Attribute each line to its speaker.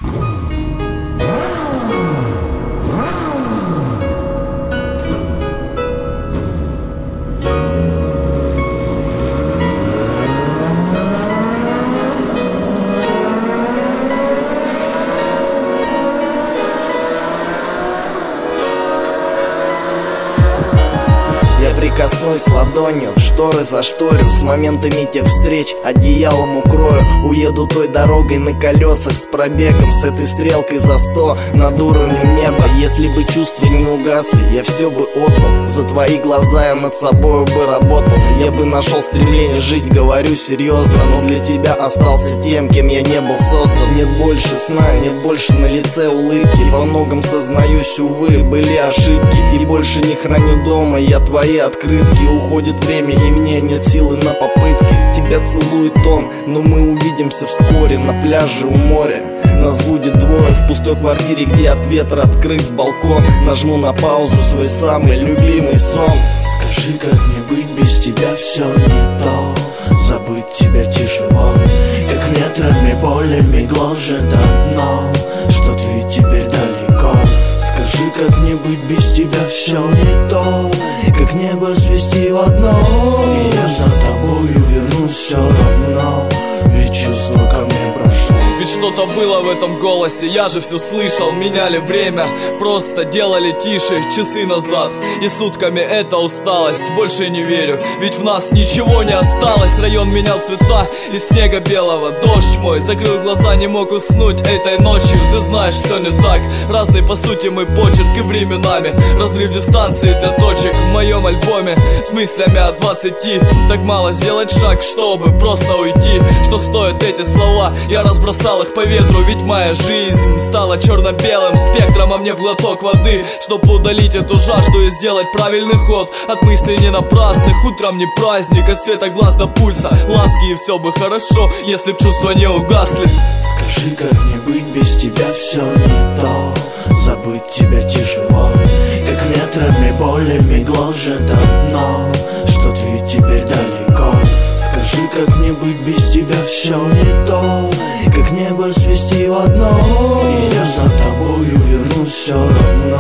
Speaker 1: Прикоснусь ладонью, шторы зашторю, с моментами тех встреч одеялом укрою. Уеду той дорогой на колесах с пробегом, с этой стрелкой за 100 над уровнем неба. Если бы чувства не угасли, я все бы отдал. За твои глаза я над собою бы работал. Я бы нашел стремление жить, говорю серьезно, но для тебя остался тем, кем я не был создан. Нет больше сна, нет больше на лице улыбки. Во многом сознаюсь, увы, были ошибки. И больше не храню дома я твои открытки. Уходит время, и мне нет силы на попытки. Тебя целует он, но мы увидимся вскоре на пляже у моря. Нас будет двое в пустой квартире, где от ветра открыт балкон. Нажму на паузу свой самый любимый сон.
Speaker 2: Скажи, как мне быть без тебя, все не то. Забыть тебя тяжело, как метрами болями гложет одно, что ты теперь далеко. Скажи, как мне быть без тебя, все не то, как небо свести в одно. И я за тобою вернусь все равно, ведь чувство ко мне прошло.
Speaker 3: Ведь что-то было в этом голосе, я же все слышал. Меняли время, просто делали тише часы назад. И сутками эта усталость, больше не верю, ведь в нас ничего не осталось. Район менял цвета из снега белого. Дождь мой, закрыл глаза, не мог уснуть этой ночью. Ты знаешь, все не так, разный по сути мой почерк. И временами разрыв дистанции для точек в моем альбоме с мыслями о 20. Так мало сделать шаг, чтобы просто уйти. Что стоят эти слова, я разбросал их по ветру. Ведь моя жизнь стала черно-белым спектром, а мне глоток воды, чтобы удалить эту жажду и сделать правильный ход. От мыслей не напрасных, утром не праздник, от цвета глаз до пульса ласки. И все бы хорошо, если б чувства не угасли.
Speaker 2: Скажи, как мне быть без тебя, все не то. Забыть тебя тяжело, как метрами болями гложет одно, что ты теперь далеко. Скажи, как мне быть без тебя, все не то, как небо свести в одно. И я за тобою вернусь все равно.